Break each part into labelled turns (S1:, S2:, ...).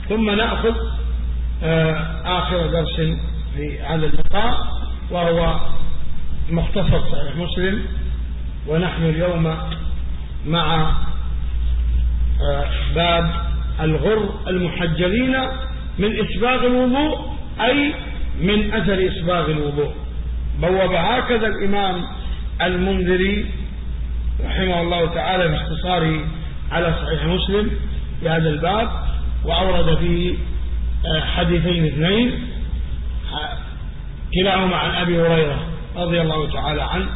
S1: ثم نأخذ آخر درس في هذا اللقاء، وهو مختصر صحيح مسلم. ونحن اليوم مع باب الغر المحجلين من إسباغ الوضوء، أي من أثر إسباغ الوضوء. بوب هكذا الإمام المنذري رحمه الله تعالى في اختصاره على صحيح مسلم في هذا الباب، وأورد فيه حديثين اثنين كلاهما عن أبي هريرة رضي الله تعالى عنه.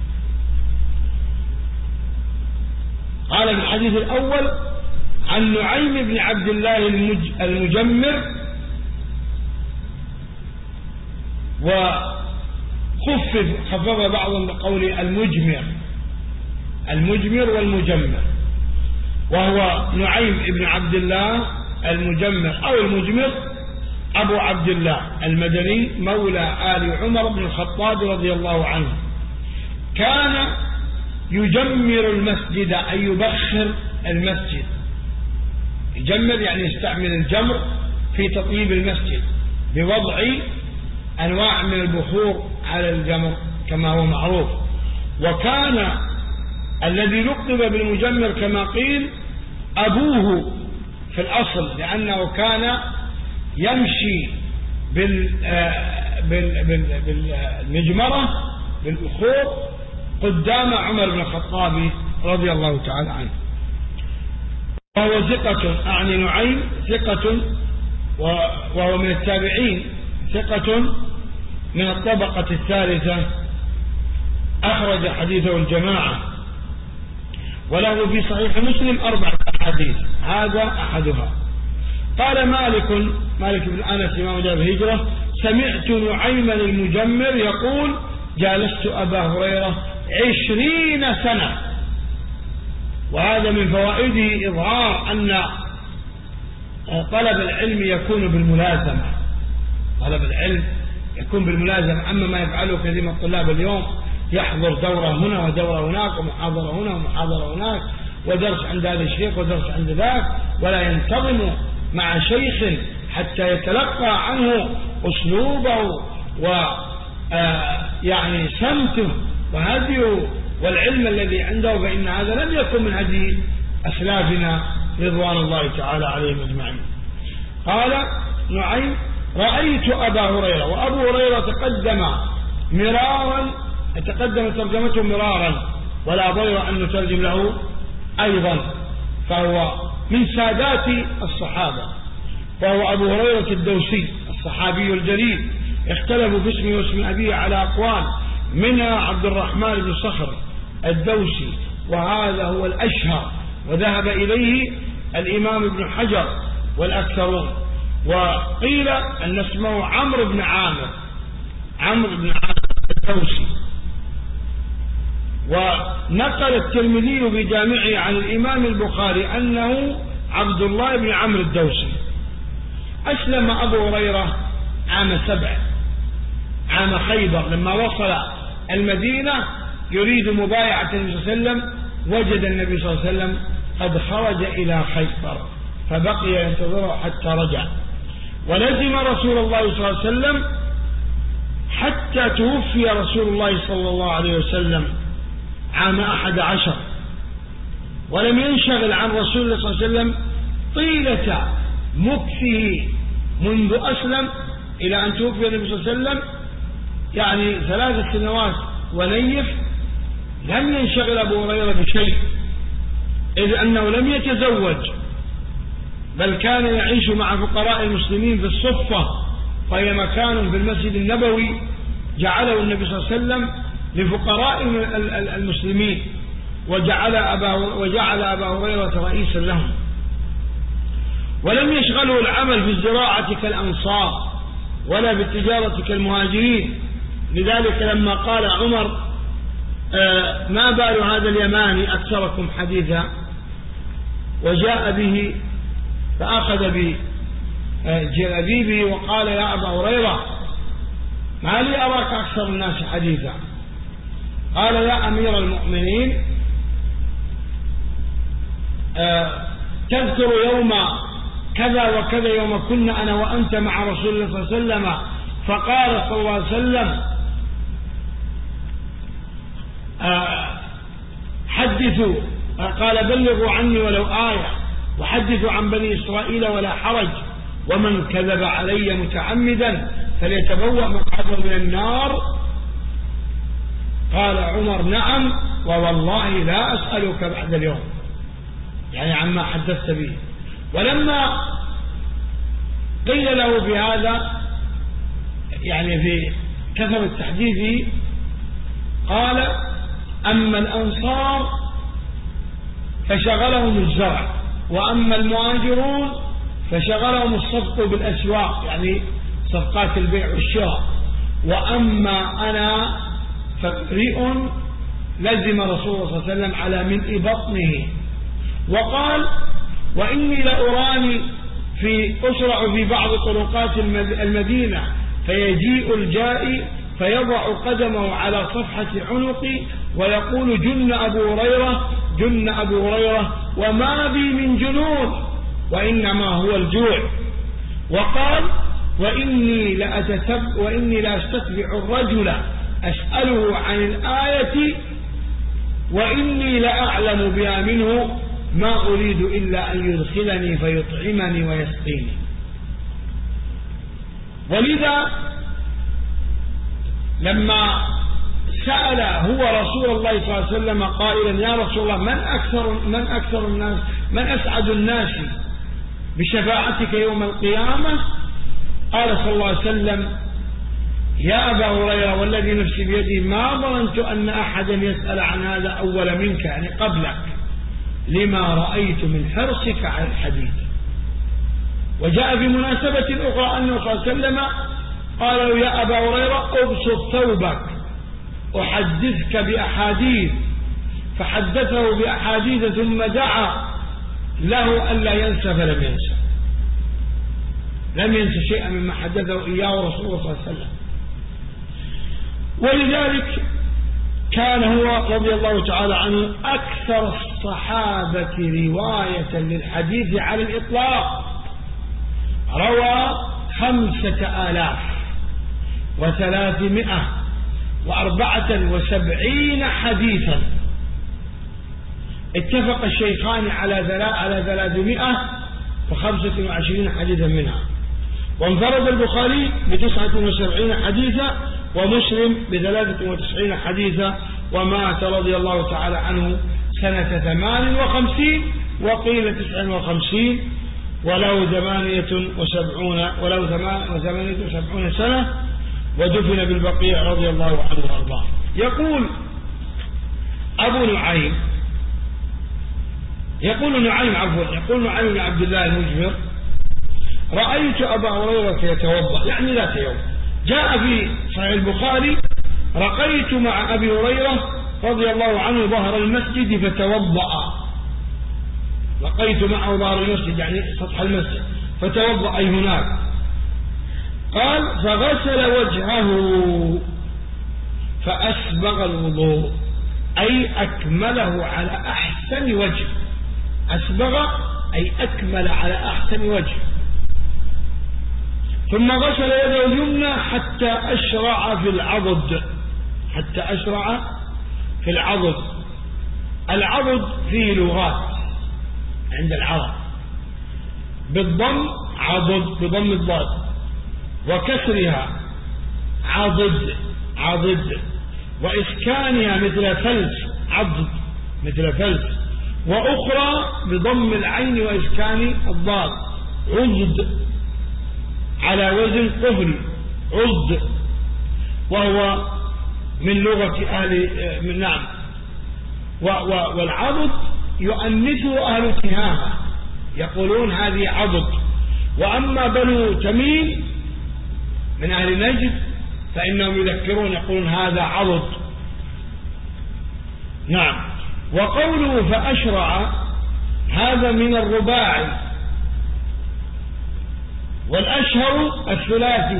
S1: قال في الحديث الأول عن نعيم بن عبد الله المجمر، وخفف بعضهم بقول المجمر والمجمر، وهو نعيم بن عبد الله المجمر أو المجمر أبو عبد الله المدني مولى آل عمر بن الخطاب رضي الله عنه. كان يجمر المسجد، أي يبخر المسجد. يجمر يعني يستعمل الجمر في تطييب المسجد بوضع أنواع من البخور على الجمر كما هو معروف. وكان الذي لقب بالمجمر كما قيل أبوه في الأصل، لأنه كان يمشي بالمجمرة بالبخور قدام عمر بن الخطاب رضي الله تعالى عنه. وهو ثقة، أعني نعيم ثقة، وهو من التابعين، ثقة من الطبقة الثالثة، أخرج حديثه الجماعة، وله في صحيح مسلم 4 أحاديث، هذا أحدها. قال مالك بن أنس إمام دار الهجرة: سمعت نعيما المجمر يقول: جالست أبا هريرة 20 سنة. وهذا من فوائده إظهار أن طلب العلم يكون بالملازمة، طلب العلم يكون بالملازمة. أما ما يفعله كثير من الطلاب اليوم، يحضر دورة هنا ودورة هناك ومحاضرة هنا ومحاضرة هناك ودرس عند هذا الشيخ ودرس عند ذاك، ولا ينتظم مع شيخ حتى يتلقى عنه أسلوبه ويعني سمته وهديه والعلم الذي عنده، فإن هذا لم يكن من هدي أسلافنا رضوان الله تعالى عليهم أجمعين. قال نعيم: رأيت أبا هريرة. وأبو هريرة تقدم ترجمته مرارا، ولا ضير أن نترجم له أيضا، فهو من سادات الصحابة، وهو أبو هريرة الدوسي الصحابي الجليل. اختلفوا في اسمه واسم أبيه على أقوال، منها عبد الرحمن بن صخر الدوسي، وهذا هو الأشهر، وذهب إليه الإمام ابن حجر والأكثرون. وقيل أن اسمه عمرو بن عامر الدوسي. ونقل الترمذي بجامعه عن الإمام البخاري أنه عبد الله بن عمرو الدوسي. أسلم أبو هريرة عام 7، عام خيبر، لما وصل المدينة يريد مبايعة النبي صلى الله عليه وسلم، وجد النبي صلى الله عليه وسلم قد خرج إلى خيبر، فبقي ينتظره حتى رجع. ولزم رسول الله صلى الله عليه وسلم حتى توفي رسول الله صلى الله عليه وسلم عام 11، ولم ينشغل عن رسول الله صلى الله عليه وسلم طيلة مكثه منذ أسلم إلى أن توفي النبي صلى الله عليه وسلم، يعني 3 سنوات ونيف. لم ينشغل أبو هريرة بشيء، إذ أنه لم يتزوج، بل كان يعيش مع فقراء المسلمين في الصفة، وهي مكان في المسجد النبوي جعله النبي صلى الله عليه وسلم لفقراء المسلمين، وجعل أبا هريرة رئيسا لهم. ولم يشغله العمل في الزراعة كالأنصار ولا بالتجارة كالمهاجرين. لذلك لما قال عمر: ما بال هذا اليماني أكثركم حديثا، وجاء به فأخذ بجلابيبه وقال: يا أبا هريرة، ما لي أراك أكثر الناس حديثا؟ قال: يا أمير المؤمنين، تذكر يوم كذا وكذا يوم كنا أنا وأنت مع رسول الله صلى الله عليه وسلم، فقال صلى الله عليه وسلم حدثوا، قال بلغوا عني ولو آية، وحدثوا عن بني إسرائيل ولا حرج، ومن كذب علي متعمدا فليتبوأ مقعده من النار. قال عمر نعم ووالله لا أسألك بعد اليوم، يعني عما حدثت به. ولما قيل له بهذا يعني في كثرة التحديث قال أما الأنصار فشغلهم الزرع، وأما المهاجرون فشغلهم الصفق بالأسواق، يعني صفقات البيع والشراء، وأما أنا فامرئ لزم رسول الله صلى الله عليه وسلم على ملء بطنه. وقال وإني لأراني أسرع في بعض طرقات المدينة فيجيء الجائي فيضع قدمه على صفحة عنقي ويقول جن أبو هريرة جن أبو هريرة وما بي من جنون وإنما هو الجوع. وقال وإني لأستتبع الرجل أسأله عن الآية وإني لأعلم بها منه ما أريد إلا أن يدخلني فيطعمني ويسقيني. ولذا لما سأل هو رسول الله صلى الله عليه وسلم قائلا يا رسول الله من أسعد الناس بشفاعتك يوم القيامة، قال صلى الله عليه وسلم يا أبا هريرة والذي نفسي بيده ما ظننت أن أحدا يسأل عن هذا أول منك، يعني قبلك، لما رأيت من حرصك على الحديث. وجاء في مناسبة أخرى أنه صلى الله عليه وسلم قال له يا أبا هريرة أبسط ثوبك أحدثك بأحاديث، فحدثه بأحاديث ثم دعا له ألا ينسى فلم ينسى، لم ينسى شيئا مما حدثه إياه رسول الله صلى الله عليه وسلم. ولذلك كان هو رضي الله تعالى عنه أكثر الصحابة رواية للحديث على الإطلاق، روى 5374 حديثا، اتفق الشيخان على 325 حديثا منها، وانفرد البخاري ب79 حديثا ومسلم ب93 حديثا، ومات رضي الله تعالى عنه سنة 58 وقيل 59 وله 78 سنة، ودفن بالبقيع رضي الله عنه وارضاه. يقول نعيم بن عبد الله المجمر رأيت أبا هريرة يتوضأ، يعني ذات يوم جاء في صحيح البخاري رقيت مع أبي هريرة رضي الله عنه ظهر المسجد فتوضأ، لقيت معه ظهر المسجد يعني سطح المسجد فتوضأ أي هناك. قال فغسل وجهه فأسبغ الوضوء، أي أكمله على أحسن وجه، أسبغ أي أكمل على أحسن وجه، ثم غسل يده اليمنى حتى أشرع في العضد. العضد فيه لغات عند العرب، بالضم عضد بضم الضاد، وكسرها عضد، وإسكانها مثل فلس عضد مثل فلس، وأخرى بضم العين وإسكان الضاد عضد على وزن قفل عضد، وهو من لغة نعم. والعضد يؤنثه أهل تهامة يقولون هذه عضد، وأما بنو تميم من أهل نجد فإنهم يذكرون يقولون هذا عضد. نعم. وقوله فأشرع هذا من الرباعي، والأشهر الثلاثي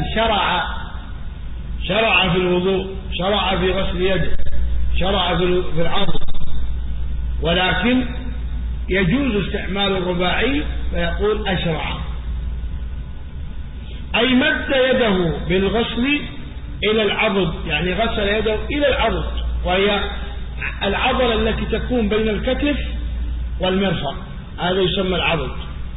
S1: شرع في الوضوء، شرع في غسل يده، شرع في العضد، ولكن يجوز استعمال الرباعي فيقول أشرع. أي مد يده بالغسل إلى العضد، يعني غسل يده إلى العضد، وهي العضلة التي تكون بين الكتف والمرفق، هذا يسمى العضد.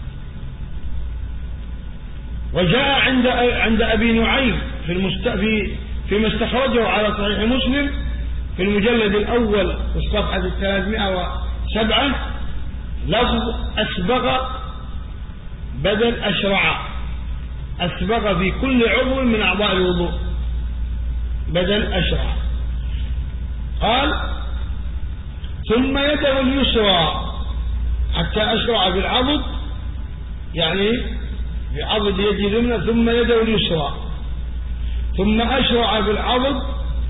S1: وجاء عند أبي نعيم فيما استخرجه على صحيح مسلم في المجلد الأول في الصفحة 307 لفظ أسبغ بدل أشرع، أسبغ في كل عضو من أعضاء الوضوء بدل أشرع. قال ثم يده اليسرى حتى أشرع بالعضد، يعني بعضد يده اليمنى ثم يده اليسرى، ثم أشرع بالعضد،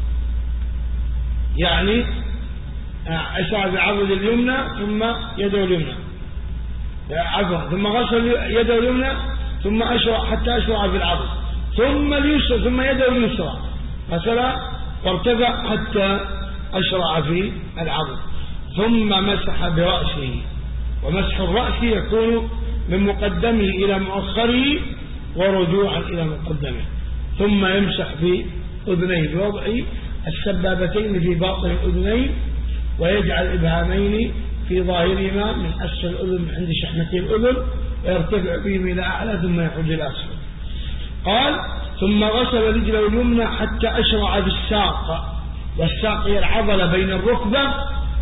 S1: يعني أشرع بالعضد اليمنى ثم يده اليمنى، عفوا ثم غسل يده اليمنى ثم أشرع حتى أشرع بالعضد، ثم اليسرى ثم يده اليسرى غسل وارتفع حتى أشرع في العضد، ثم مسح برأسه. ومسح الرأس يكون من مقدمه إلى مؤخره ورجوعا إلى مقدمه، ثم يمسح بأذنيه بوضع السبابتين في باطن الأذنين، ويجعل إبهامين في ظاهرهما من أسفل الأذن عند شحمتي الأذن، ويرتفع بهم إلى أعلى ثم يعود إلى أسفل. قال ثم غسل رجله اليمنى حتى أشرع بالساق، والساق هي العضلة بين الركبة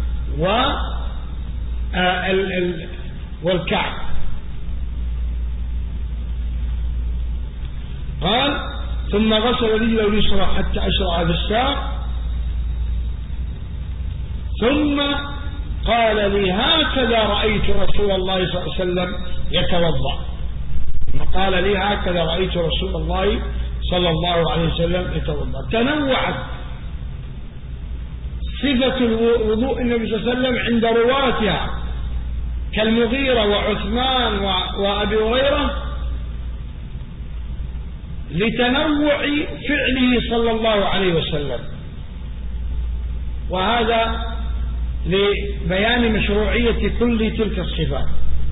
S1: والكعب. قال ثم غسل رجله اليسرى حتى أشرع بالساق، ثم قال لي هكذا رأيت رسول الله صلى الله عليه وسلم يتوضأ. قال لي هكذا رأيت رسول الله صلى الله عليه وسلم يتوضأ. تنوعت صفة وضوء النبي صلى الله عليه وسلم عند رواتها كالمغيرة وعثمان وأبي هريرة لتنوع فعله صلى الله عليه وسلم، وهذا لبيان مشروعية كل تلك الصفات.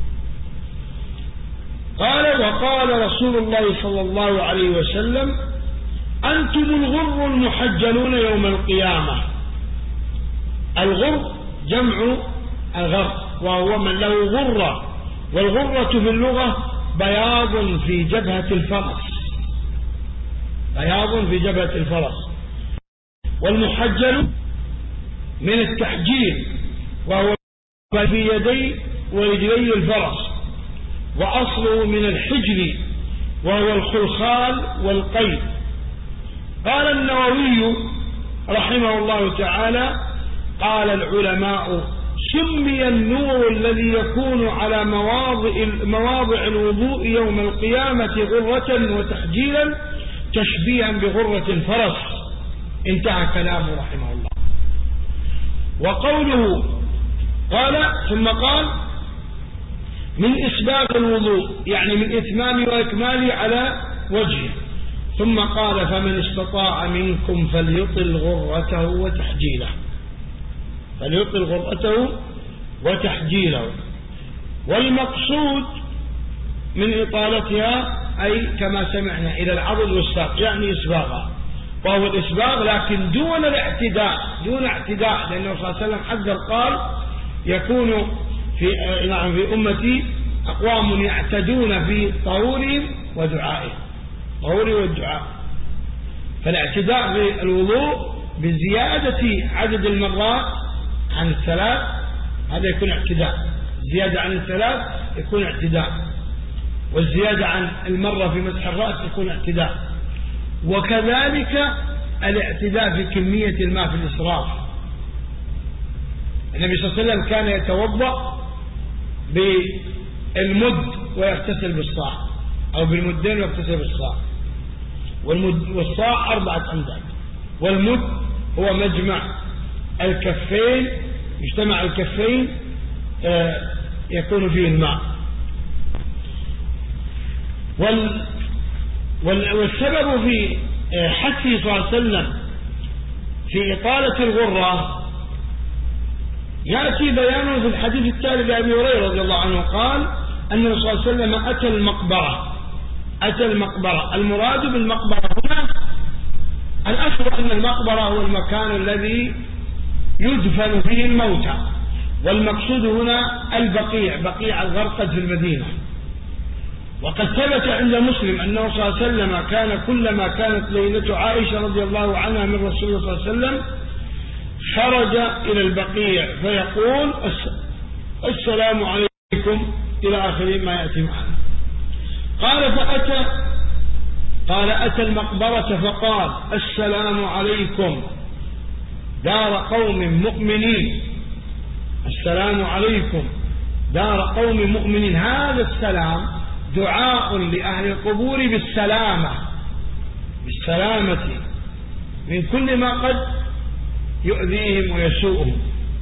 S1: قال وقال رسول الله صلى الله عليه وسلم أنتم الغر المحجلون يوم القيامة. الغر جمع الغر، وهو من له غرة، والغرة في اللغة بياض في جبهة الفرس، بياض في جبهة الفرس. والمحجل من التحجيل، وهو في يدي ورجلي الفرس، وأصله من الحجر وهو الخلخال والقيد. قال النووي رحمه الله تعالى قال العلماء سمي النور الذي يكون على مواضع الوضوء يوم القيامة غرة وتحجيلا تشبيها بغرة الفرس. انتهى كلامه رحمه الله. وقوله قال ثم قال من إسباغ الوضوء، يعني من إتمام وإكماله على وجهه. ثم قال فمن استطاع منكم فليطل غرته وتحجيله، فليطل غرته وتحجيله. والمقصود من إطالتها أي كما سمعنا إلى العضد والساق، يعني إسباغها، وهو الإسباغ لكن دون الاعتداء، دون اعتداء، لأنه صلى الله عليه وسلم حذر قال يكون في أمتي أقوام يعتدون في طهورهم ودعائهم، طهور والدعاء. فالاعتداء في الوضوء بزيادة عدد المرات عن الثلاث هذا يكون اعتداء، زيادة عن الثلاث يكون اعتداء، والزيادة عن المرة في مسح الرأس يكون اعتداء. وكذلك الاعتداء في كمية الماء في الإسراف. النبي صلى الله عليه وسلم كان يتوضأ بالمد ويغتسل بالصاع، أو بالمدين ويغتسل بالصاع. والصاع 4 أمداد، والمد هو مجمع الكفين، يجتمع الكفين يكون فيه الماء. والسبب في حثه صلى الله عليه وسلم في إطالة الغرة يأتي بيانه في الحديث التالي لأبي هريرة رضي الله عنه قال أن الرسول صلى الله عليه وسلم أتى المقبرة أتى المقبرة. المراد بالمقبرة هنا الأصل أن المقبرة هو المكان الذي يدفن فيه الموتى، والمقصود هنا البقيع، بقيع الغرقد في المدينة. وقد ثبت عند مسلم أنه صلى الله عليه وسلم كان كلما كانت ليلة عائشة رضي الله عنها من رسول الله صلى الله عليه وسلم خرج إلى البقيع فيقول السلام عليكم إلى آخر ما يأتي معنا. قال أتى المقبرة فقال السلام عليكم دار قوم مؤمنين، السلام عليكم دار قوم مؤمنين. هذا السلام دعاء لأهل القبور بالسلامة من كل ما قد يؤذيهم ويسوءهم.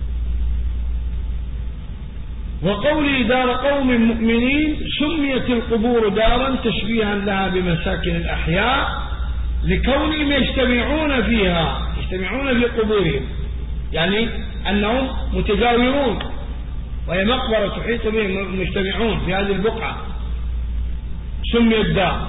S1: وقولي دار قوم مؤمنين سميت القبور دارا تشبيها لها بمساكن الأحياء لكونهم يجتمعون فيها، يجتمعون في قبورهم، يعني أنهم متجاورون وهي مقبرة تحيط بهم مجتمعون في هذه البقعة، سميت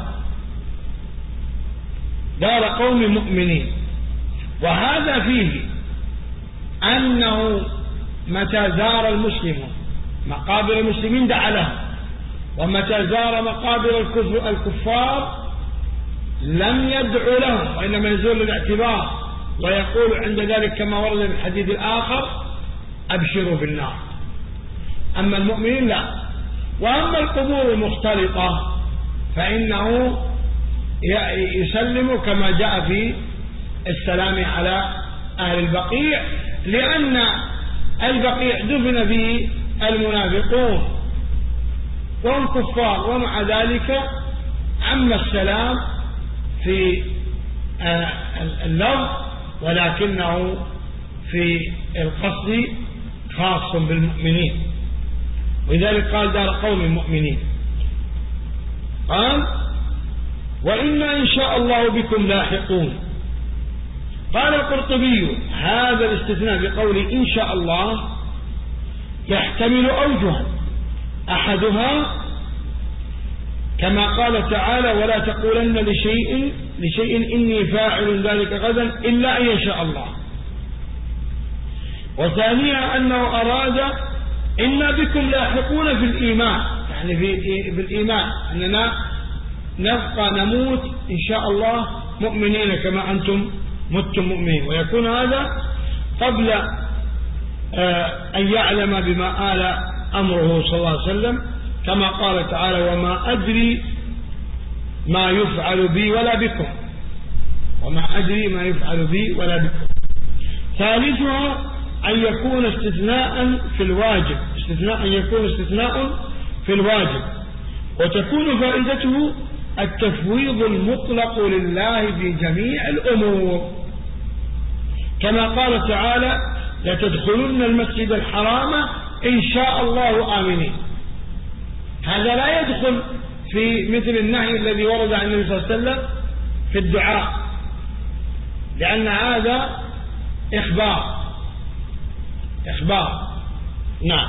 S1: دار قوم مؤمنين. وهذا فيه أنه متى زار المسلم مقابر المسلمين دعا لهم، ومتى زار مقابر الكفار لم يدعو لهم، وإنما يزور للاعتبار، ويقول عند ذلك كما ورد في الحديث الآخر أبشروا بالنار. أما المؤمنين لا. وأما القبور المختلطة فإنه يسلم كما جاء في السلام على أهل البقيع، لأن البقيع دفن فيه المنافقون وهم كفار، ومع ذلك عم السلام في اللفظ ولكنه في القصد خاص بالمؤمنين، ولذلك قال دار قوم مؤمنين. قال وإنا إن شاء الله بكم لاحقون. قال القرطبي هذا الاستثناء بقول إن شاء الله يحتمل أوجها، أحدها كما قال تعالى ولا تقولن لشيء إني فاعل ذلك غدا إلا أن يشاء الله. وثانيا أنه أراد إنا بكم لاحقون في الإيمان، يعني في الإيمان أننا نبقى نموت إن شاء الله مؤمنين كما أنتم متم مؤمنين، ويكون هذا قبل أن يعلم بما آل أمره صلى الله عليه وسلم، كما قال تعالى وما أدري ما يفعل بي ولا بكم، وما أدري ما يفعل بي ولا بكم. ثالثها أن يكون استثناء في الواجب، أن يكون استثناء في الواجب، وتكون فائدته التفويض المطلق لله في جميع الأمور، كما قال تعالى لتدخلن المسجد الحرام إن شاء الله آمنين. هذا لا يدخل في مثل النهي الذي ورد عن النبي صلى الله عليه وسلم في الدعاء، لأن هذا إخبار. نعم،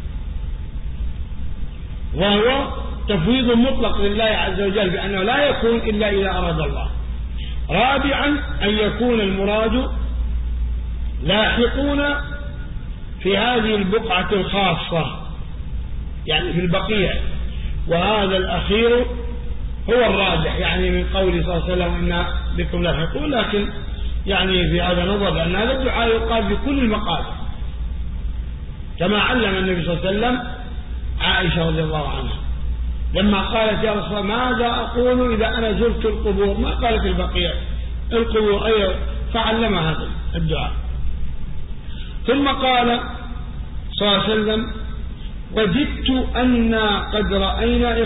S1: وهو تفويض مطلق لله عز وجل بأنه لا يكون إلا إذا أراد الله. رابعا أن يكون المراد لاحقون في هذه البقعة الخاصة، يعني في البقيع، وهذا الأخير هو الراجح، يعني من قوله صلى الله عليه وسلم إنا بكم لاحقون، لكن يعني في هذا نظر لأن هذا الدعاء يقال في كل المقابر، كما علم النبي صلى الله عليه وسلم عائشة رضي الله عنها لما قالت يا رسول الله ماذا أقول إذا أنا زرت القبور، ما قالت البقيع، القبور أيضا، فعلم هذا الدعاء. ثم قال صلى الله عليه وسلم وددت أنا قد رأينا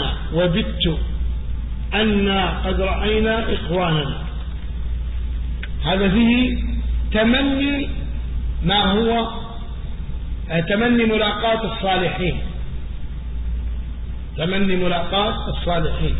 S1: إخواننا. هذا فيه تمني ما هو تمني ملاقاة الصالحين،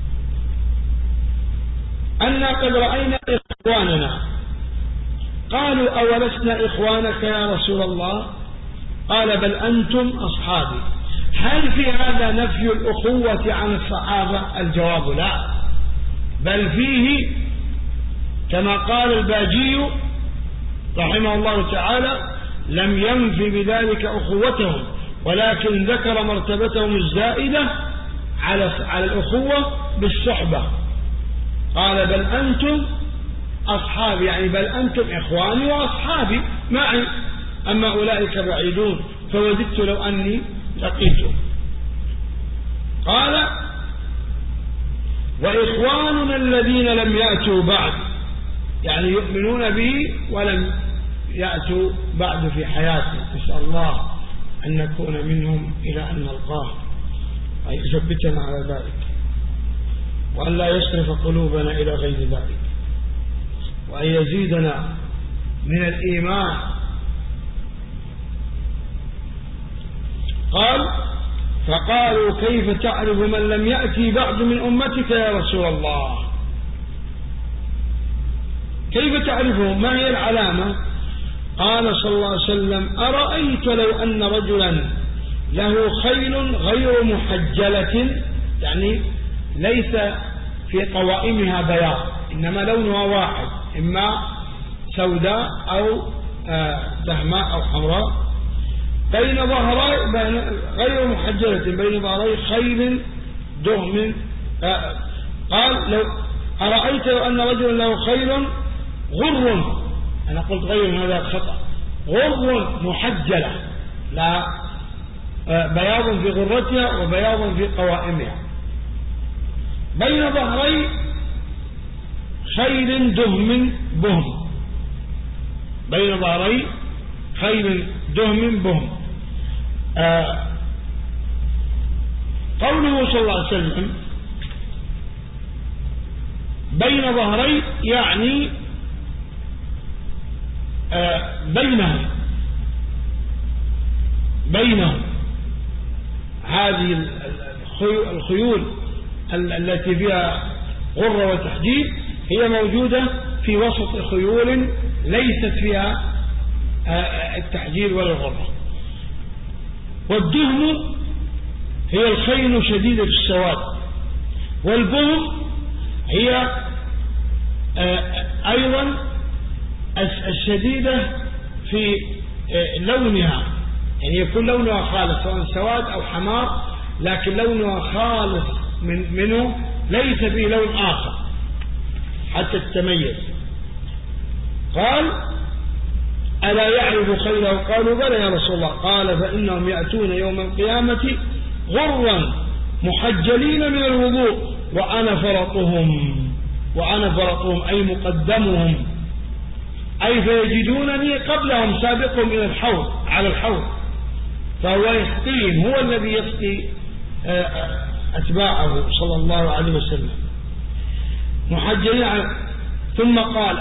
S1: أنا قد رأينا إخواننا. قالوا أولسنا إخوانك يا رسول الله؟ قال بل أنتم أصحابي. هل في هذا نفي الأخوة عن الصحابة؟ الجواب لا، بل فيه كما قال الباجي رحمه الله تعالى: لم ينف بذلك أخوتهم، ولكن ذكر مرتبتهم الزائدة على الأخوة بالصحبة. قال: بل أنتم أصحابي، يعني بل أنتم إخواني وأصحابي معي، أما أولئك بعيدون فوددت لو أني لقيتهم. قال: وإخواننا الذين لم يأتوا بعد، يعني يؤمنون به ولم يأتوا بعد في حياته، نسأل الله أن نكون منهم إلى أن نلقاه، وأن يثبتنا على ذلك، وأن لا يصرف قلوبنا إلى غير ذلك، وأن يزيدنا من الإيمان. قال: فقالوا: كيف تعرف من لم يأتي بعد من أمتك يا رسول الله؟ كيف تعرفهم؟ ما هي العلامة؟ قال صلى الله عليه وسلم: أرأيت لو أن رجلا له خيل غير محجلة، يعني ليس في قوائمها بياض، إنما لونها واحد، إما سوداء أو دهماء أو حمراء، بين ظهري غير محجلة بين ظهري خيل دهم. قال: لو أرأيت لو أن رجلا له خيل غر، أنا قلت غير، هذا خطأ، غر محجلة، لا بياض في غرتها وبياض في قوائمها، بين ظهري خيل دهم بهم، بين ظهري خيل دهم بهم. قوله صلى الله عليه وسلم بين ظهري، يعني بينهم هذه الخيول التي فيها غرة وتحجيل هي موجودة في وسط خيول ليست فيها التحجيل ولا الغرة. والدهم هي الخيل شديدة السواد، والبهم هي أيضا الشديدة في لونها، يعني يكون لونها خالص سواء سواد أو حمار، لكن لونها خالص منه، ليس فيه لون آخر حتى تتميز. قال: ألا يعرف خيله؟ قالوا: بلى يا رسول الله. قال: فإنهم يأتون يوم القيامة غرا محجلين من الوضوء وأنا فرطهم أي مقدمهم، أي فيجدونني قبلهم سابقهم إلى الحوض، على الحوض، فهو يسقيهم، هو الذي يسقي أتباعه صلى الله عليه وسلم محجلين. ثم قال: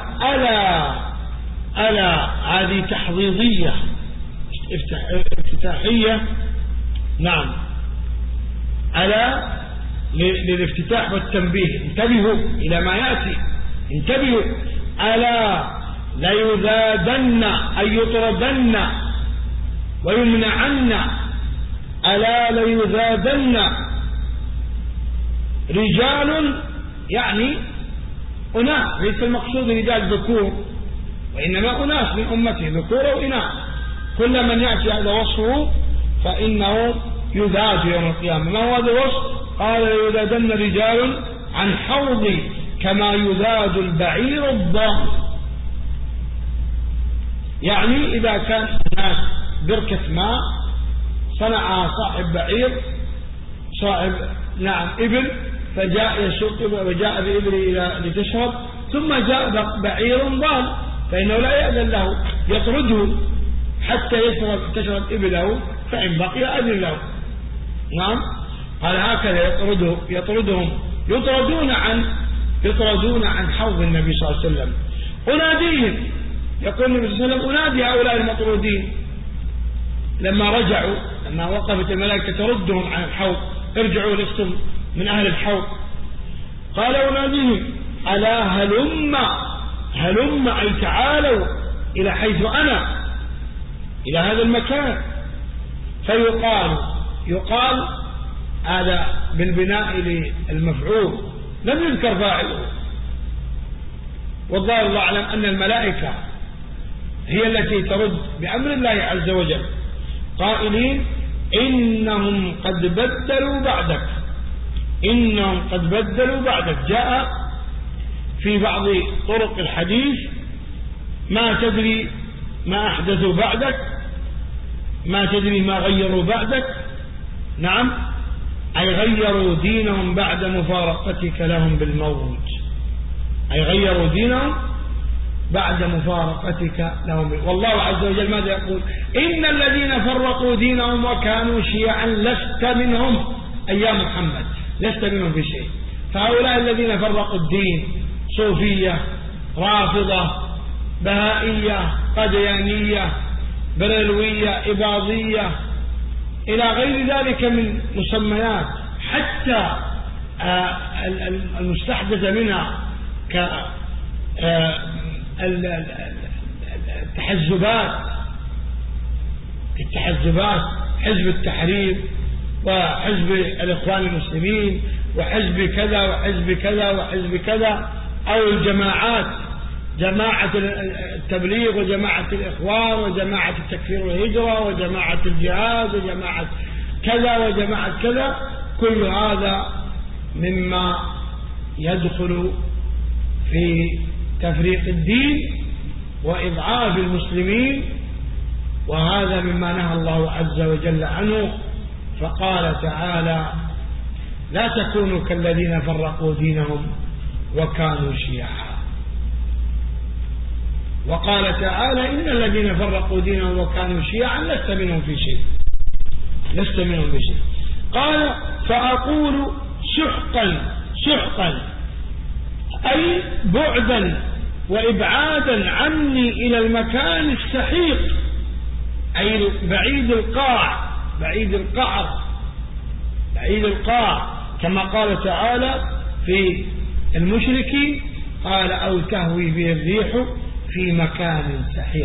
S1: ألا هذه تحضيضية افتتاحية، نعم، ألا للافتتاح والتنبيه، انتبهوا إلى ما يأتي، انتبهوا، ألا ليذادن أي يطردن ويمنعن، ألا ليذادن رجال، يعني أناس، ليس المقصود رجال ذكور، وإنما أناس من أمته ذكور وإناث، كل من يأتي هذا وصفه فإنه يذاد يوم القيامة. ما هو هذا الوصف؟ قال: ليذادن رجال عن حوضي كما يذاد البعير الضال، يعني إذا كان هناك بركة ماء صنع صاحب بعير، صاحب نعم إبل، فجاء يسوق وجاء بإبله لتشرب، ثم جاء بعير ضال، فإنه لا يأذن له، يطرده حتى تشرب إبله، فإن بقي أذن له. نعم، قال: هكذا يطردهم، يطردون عن حوض النبي صلى الله عليه وسلم. أناديهم، يقول النبي صلى الله عليه وسلم: أنادي هؤلاء المطرودين لما رجعوا، لما وقفت الملائكة تردهم عن الحوض، ارجعوا لستم من أهل الحوض. قال: أناديهم: ألا هلم أي تعالوا إلى حيث أنا، إلى هذا المكان. فيقال: يقال هذا بالبناء للمفعول، لم يذكر فاعله. والله الله أعلم أن الملائكة هي التي ترد بأمر الله عز وجل قائلين إنهم قد بدلوا بعدك، إنهم قد بدلوا بعدك. جاء في بعض طرق الحديث ما تدري ما أحدثوا بعدك، ما تدري ما غيروا بعدك. نعم، أي غيروا دينهم بعد مفارقتك لهم بالموت، أي غيروا دينهم بعد مفارقتك لهم. والله عز وجل ماذا يقول؟ إن الذين فرقوا دينهم وكانوا شيعا لست منهم، أي يا محمد لست منهم في شيء. فهؤلاء الذين فرقوا الدين، صوفية، رافضة، بهائية، قديانية، برلوية، إباضية، إلى غير ذلك من مسميات، حتى المستحدثة منها التحزبات، حزب التحرير وحزب الإخوان المسلمين وحزب كذا وحزب كذا وحزب كذا، أو الجماعات، جماعة التبليغ وجماعة الإخوان وجماعة التكفير والهجرة وجماعة الجهاد وجماعة كذا وجماعة كذا، كل هذا مما يدخل في تفريق الدين وإضعاف المسلمين، وهذا مما نهى الله عز وجل عنه. فقال تعالى لا تكونوا كالذين فرقوا دينهم وكانوا شيعا. وقال تعالى إن الذين فرقوا دينهم وكانوا شيعا لست منهم في شيء، لست منهم في شيء. قال فأقول سحقا أي بعدا وإبعادا عني إلى المكان السحيق، أي بعيد القاع، بعيد القعر، بعيد القاع، كما قال تعالى في المشركين قال أو تهوي به الريح في مكان سحيق.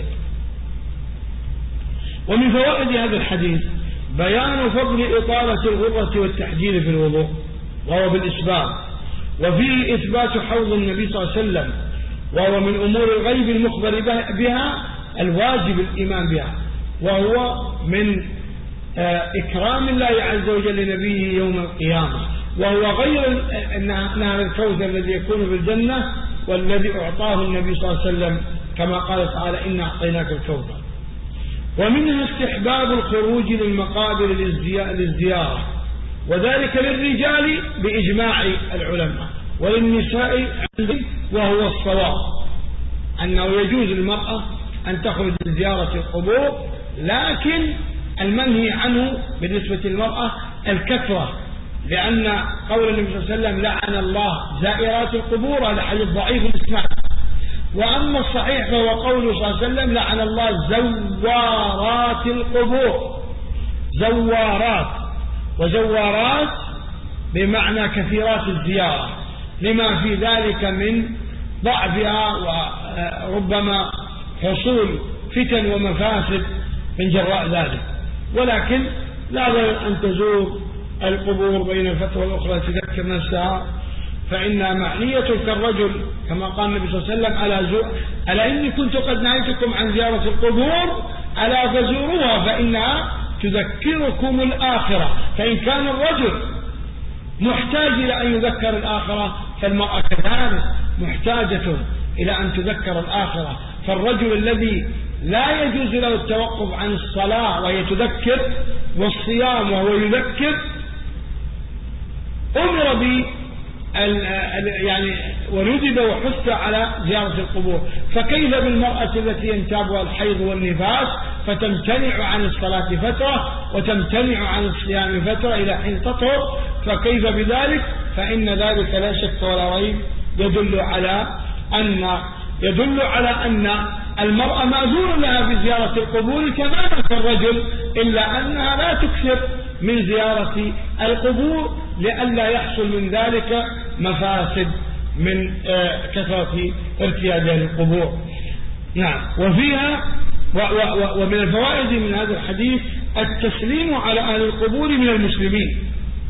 S1: ومن فوائد هذا الحديث بيان فضل إطالة الغرة والتحجيل في الوضوء وهو بالإسباب، وفيه إثبات حوض النبي صلى الله عليه وسلم، وهو من أمور الغيب المخبر بها الواجب الإيمان بها، وهو من إكرام الله عز وجل لنبيه يوم القيامة، وهو غير نهر الكوثر الذي يكون في الجنة والذي أعطاه النبي صلى الله عليه وسلم كما قال تعالى إنا أعطيناك الكوثر. ومنها استحباب الخروج للمقابر للزيارة، وذلك للرجال بإجماع العلماء، وللنساء وهو الصواب أنه يجوز للمرأة أن تخرج لزيارة القبور، لكن المنهي عنه بالنسبة للمرأة الكثرة، لأن قول النبي صلى الله عليه وسلم لعن الله زائرات القبور هذا حديث ضعيف الإسناد. وأما الصحيح فهو قوله صلى الله عليه وسلم لعن الله زوارات القبور، زوارات، وزوارات بمعنى كثيرات الزيارة، لما في ذلك من ضعفها وربما حصول فتن ومفاسد من جراء ذلك. ولكن لا غير أن تزور القبور بين الفترة والأخرى تذكر نفسها، فإنها معنية كالرجل كما قال النبي صلى الله عليه وسلم ألا إني كنت قد نهيتكم عن زيارة القبور ألا فزوروها فإنها تذكركم الآخرة. فإن كان الرجل محتاج إلى أن يذكر الآخرة فالمرأة كذلك محتاجة إلى أن تذكر الآخرة. فالرجل الذي لا يجوز له التوقف عن الصلاة وهي تذكر والصيام وهو يذكر أمر يعني وندب وحث على زيارة القبور، فكيف بالمرأة التي ينتابها الحيض والنفاس فتمتنع عن الصلاة فترة وتمتنع عن الصيام فترة إلى حين تطهر؟ فكيف بذلك؟ فإن ذلك لا شك ولا ريب يدل على أن المرأة مأذون لها في زيارة القبور تماما كالرجل، إلا أنها لا تكثر من زيارة القبور لئلا يحصل من ذلك مفاسد من كثرة ارتيادها للقبور. نعم. وفيها ومن الفوائد من هذا الحديث التسليم على أهل القبور من المسلمين،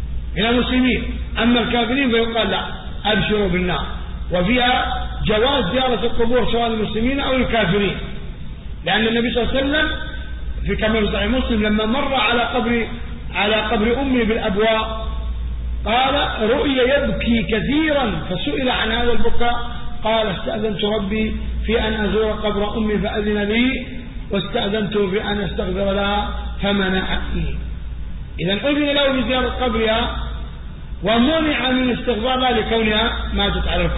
S1: أما الكافرين فيقال لا أبشروا بالنار. وفيها جواز زيارة القبور سواء المسلمين أو الكافرين، لأن النبي صلى الله عليه وسلم في كما في صحيح مسلم لما مر على قبر أمي بالأبواء قال رؤي يبكي كثيرا، فسئل عن هذا البكاء قال استأذنت ربي في أن أزور قبر أمي فأذن لي، واستأذنته في أن أستغفر لها فمنعني. إذا أذن له بزيارة قبرها ومنع من استغفار لها لكونها ماتت على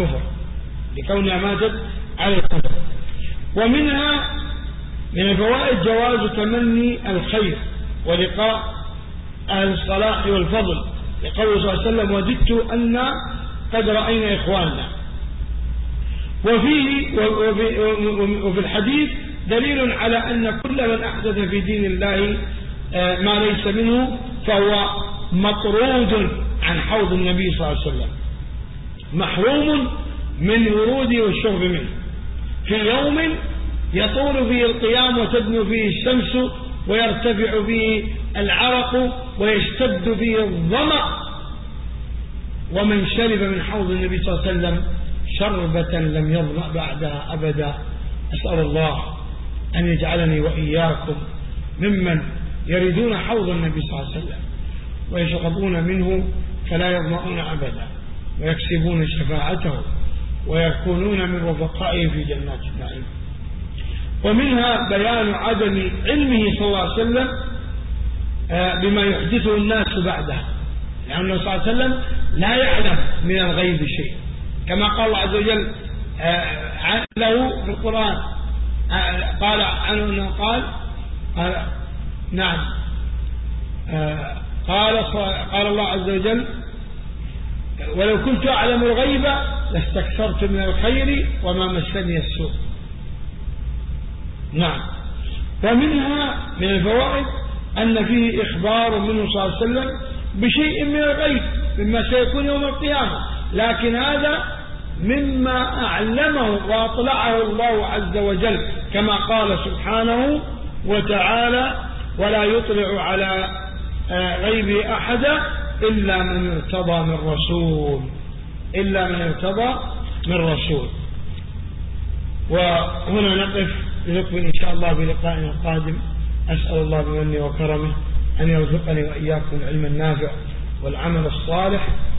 S1: الكفر. ومنها من الفوائد جواز تمني الخير ولقاء أهل الصلاح والفضل، لقوله صلى الله عليه وسلم وددت أن قد رأينا إخواننا. وفي الحديث دليل على أن كل من أحدث في دين الله ما ليس منه فهو مطرود عن حوض النبي صلى الله عليه وسلم، محروم من وروده والشرب منه في يوم يطول فيه القيام وتدنو فيه الشمس ويرتفع فيه العرق ويشتد فيه الظمأ. ومن شرب من حوض النبي صلى الله عليه وسلم شربة لم يظمأ بعدها أبدا. أسأل الله أن يجعلني وإياكم ممن يريدون حوض النبي صلى الله عليه وسلم ويشربون منه فلا يظمأون أبدا، ويكسبون شفاعته ويكونون من رفقائه في جنات النعيم. ومنها بيان عدم علمه صلى الله عليه وسلم بما يحدثه الناس بعده، لأنه صلى الله عليه وسلم لا يعلم من الغيب شيء، كما قال الله عز وجل له في القرآن قال عنه أنه قال نعم قال الله عز وجل ولو كنت أعلم الغيب لاستكثرت من الخير وما مسني السوء. نعم. ومنها من الفوائد أن فيه إخبار منه صلى الله عليه وسلم بشيء من الغيب مما سيكون يوم القيامة، لكن هذا مما أعلمه وأطلعه الله عز وجل، كما قال سبحانه وتعالى ولا يطلع على غيب أحدا إلا من ارتضى من رسول. وهنا نقف لنكمل إن شاء الله بلقائنا القادم. أسأل الله بمنه وكرمه أن يرزقني وإياكم العلم النافع والعمل الصالح